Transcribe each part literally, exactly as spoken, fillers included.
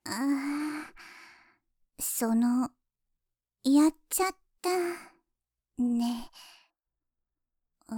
あー、その、やっちゃった、ね。うん。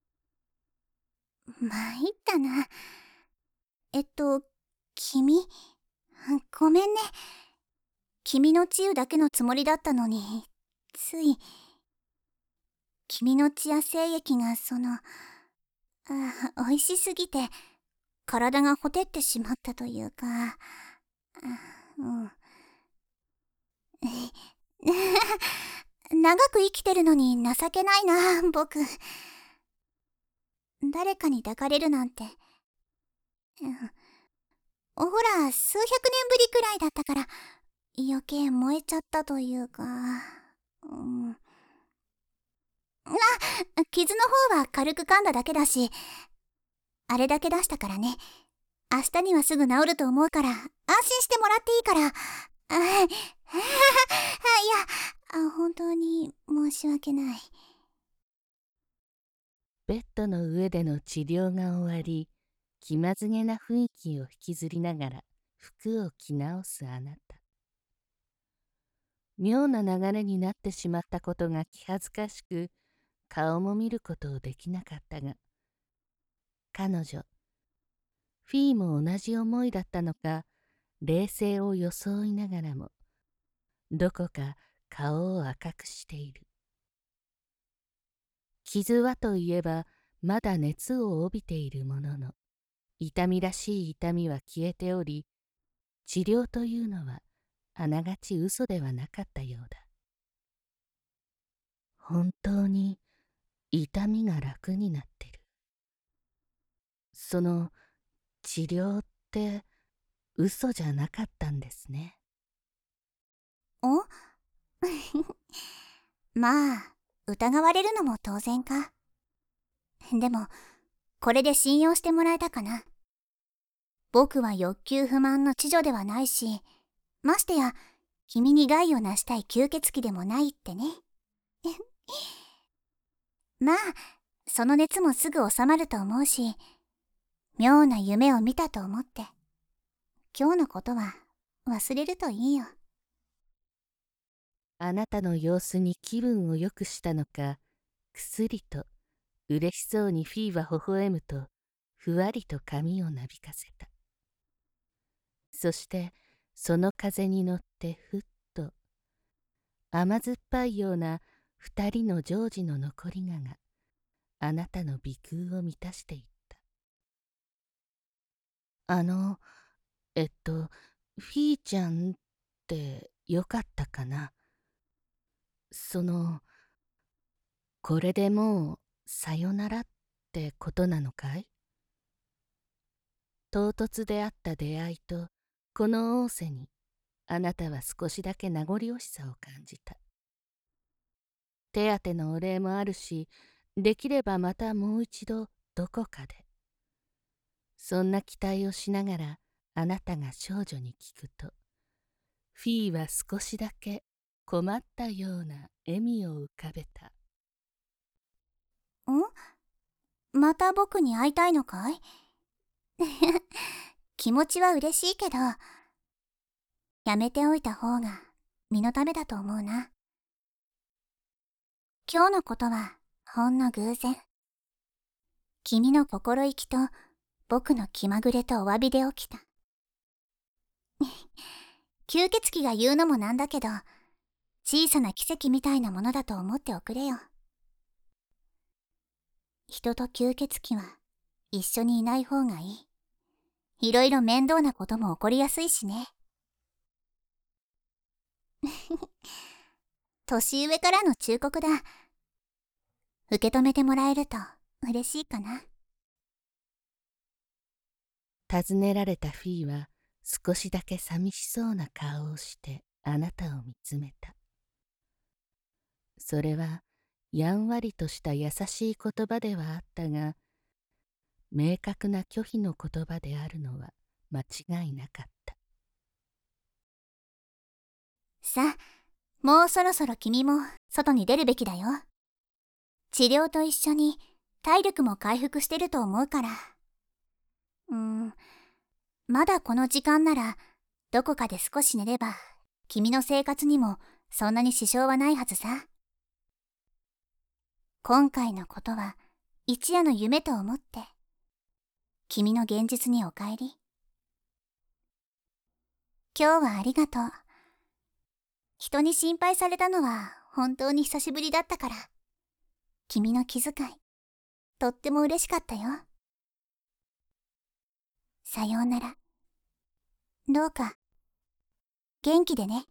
参ったな。えっと、君、ごめんね。君の治癒だけのつもりだったのに、つい、君の血や精液がその、あ、美味しすぎて、体がほてってしまったというか、うん。長く生きてるのに情けないな、僕。誰かに抱かれるなんて。うん、ほら、数百年ぶりくらいだったから、余計燃えちゃったというか。うん、あ、傷の方は軽く噛んだだけだし、あれだけ出したからね。明日にはすぐ治ると思うから、安心してもらっていいから。あ、いや、あ、本当に申し訳ない。 ベッドの上での治療が終わり、気まずげな雰囲気を引きずりながら服を着直すあなた。妙な流れになってしまったことが気恥ずかしく、顔も見ることをできなかったが、彼女、フィーも同じ思いだったのか、冷静を装いながらも、どこか顔を赤くしている。傷はといえば、まだ熱を帯びているものの、痛みらしい痛みは消えており、治療というのはあながち嘘ではなかったようだ。本当に痛みが楽になってる。その治療って嘘じゃなかったんですね。 おまあ、疑われるのも当然か。でも、これで信用してもらえたかな。僕は欲求不満の知女ではないし、ましてや、君に害をなしたい吸血鬼でもないってね。まあ、その熱もすぐ収まると思うし、妙な夢を見たと思って、今日のことは忘れるといいよ。 あなたの様子に気分を良くしたのか、くすりと嬉しそうにフィーは微笑むと、ふわりと髪をなびかせた。そしてその風に乗ってふっと、甘酸っぱいような二人の情事の残りがが、あなたの鼻腔を満たしていった。あの、えっと、フィーちゃんってよかったかな。その、これでもうさよならってことなのかい？唐突であった出会いと、この仰せに、あなたは少しだけ名残惜しさを感じた。手当てのお礼もあるし、できればまたもう一度どこかで。そんな期待をしながらあなたが少女に聞くと、フィーは少しだけ困ったような笑みを浮かべた。 ん？また僕に会いたいのかい？気持ちは嬉しいけど、やめておいた方が身のためだと思うな。今日のことはほんの偶然。君の心意気と僕の気まぐれとお詫びで起きた。吸血鬼が言うのもなんだけど、小さな奇跡みたいなものだと思っておくれよ。人と吸血鬼は一緒にいない方がいい。いろいろ面倒なことも起こりやすいしね。年上からの忠告だ。受け止めてもらえると嬉しいかな。 尋ねられたフィーは少しだけ寂しそうな顔をしてあなたを見つめた。それはやんわりとした優しい言葉ではあったが、明確な拒否の言葉であるのは間違いなかった。 さあ、もうそろそろ君も外に出るべきだよ。治療と一緒に体力も回復してると思うから。うーん、まだこの時間ならどこかで少し寝れば、君の生活にもそんなに支障はないはずさ。今回のことは一夜の夢と思って、君の現実にお帰り。今日はありがとう。人に心配されたのは本当に久しぶりだったから、君の気遣い、とっても嬉しかったよ。さようなら。どうか、元気でね。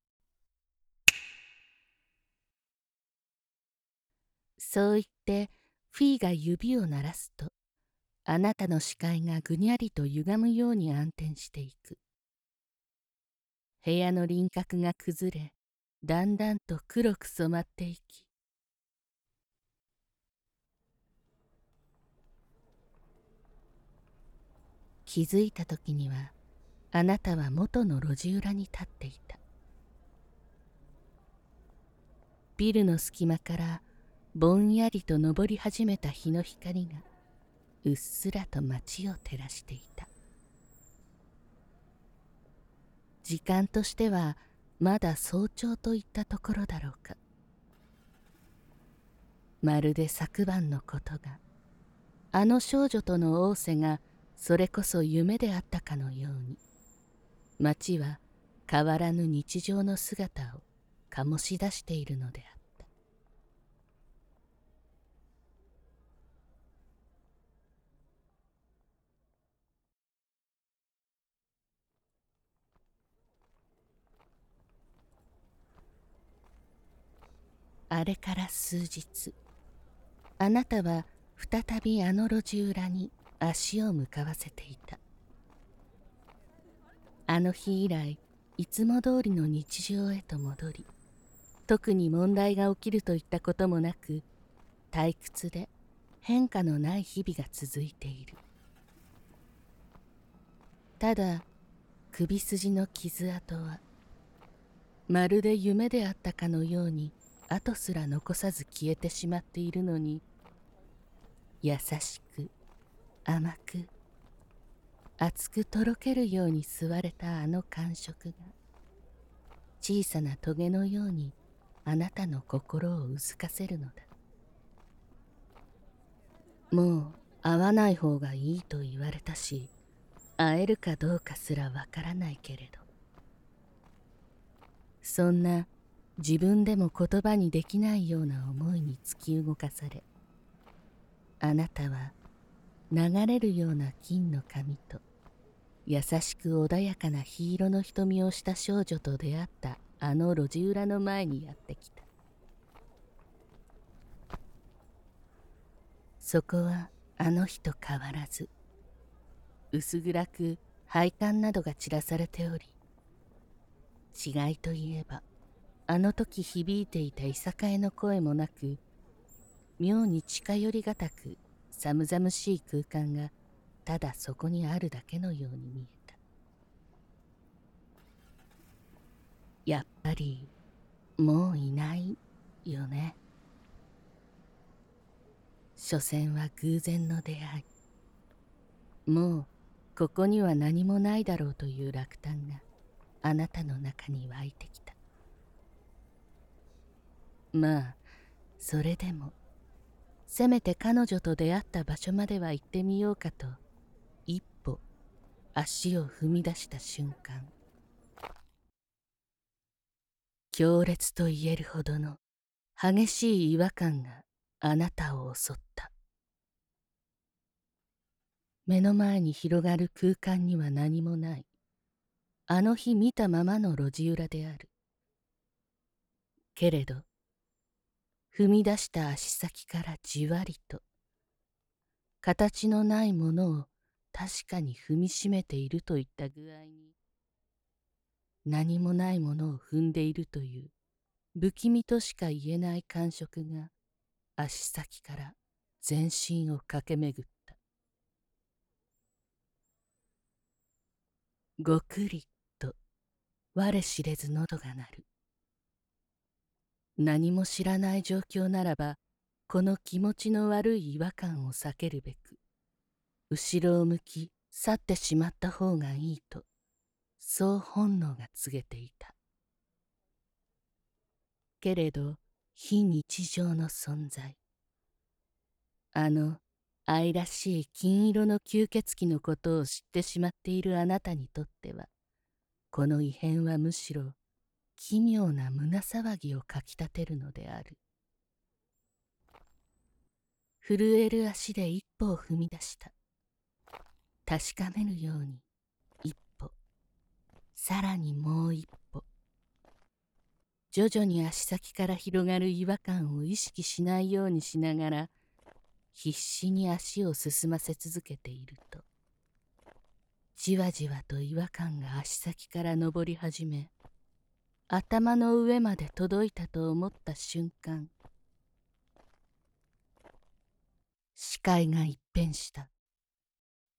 そう言ってフィーが指を鳴らすと、あなたの視界がぐにゃりと歪むように暗転していく。部屋の輪郭が崩れ、だんだんと黒く染まっていき、気づいた時には、あなたは元の路地裏に立っていた。ビルの隙間からぼんやりと昇り始めた日の光がうっすらと街を照らしていた。時間としてはまだ早朝といったところだろうか。まるで昨晩のことが、あの少女との仰せがそれこそ夢であったかのように、街は変わらぬ日常の姿を醸し出しているのであった。あれから数日、あなたは再びあの路地裏に足を向かわせていた。あの日以来、いつも通りの日常へと戻り、特に問題が起きるといったこともなく、退屈で変化のない日々が続いている。ただ、首筋の傷跡は、まるで夢であったかのように跡すら残さず消えてしまっているのに、優しく甘く熱くとろけるように吸われたあの感触が、小さなトゲのようにあなたの心をうずかせるのだ。もう会わない方がいいと言われたし、会えるかどうかすらわからないけれど、そんな自分でも言葉にできないような思いに突き動かされ、あなたは流れるような金の髪と優しく穏やかな緋色の瞳をした少女と出会ったあの路地裏の前にやってきた。そこはあの日と変わらず、薄暗く配管などが散らされており、違いといえばあの時響いていたいさかいの声もなく、妙に近寄りがたく寒々しい空間がただそこにあるだけのように見えた。やっぱりもういないよね。所詮は偶然の出会い。もうここには何もないだろうという落胆があなたの中に湧いてきた。まあそれでもせめて彼女と出会った場所までは行ってみようかと一歩足を踏み出した瞬間、強烈と言えるほどの激しい違和感があなたを襲った。目の前に広がる空間には何もない、あの日見たままの路地裏である。けれど踏み出した足先からじわりと、形のないものを確かに踏みしめているといった具合に、何もないものを踏んでいるという不気味としか言えない感触が足先から全身を駆け巡った。ごくりと我知れず喉が鳴る。何も知らない状況ならば、この気持ちの悪い違和感を避けるべく、後ろを向き去ってしまった方がいいと、 そう本能が告げていた。けれど非日常の存在、あの愛らしい金色の吸血鬼のことを知ってしまっているあなたにとっては、この異変はむしろ奇妙な胸騒ぎをかきたてるのである。震える足で一歩を踏み出した。確かめるように一歩、さらにもう一歩。徐々に足先から広がる違和感を意識しないようにしながら、必死に足を進ませ続けていると、じわじわと違和感が足先から上り始め、頭の上まで届いたと思った瞬間、視界が一変した。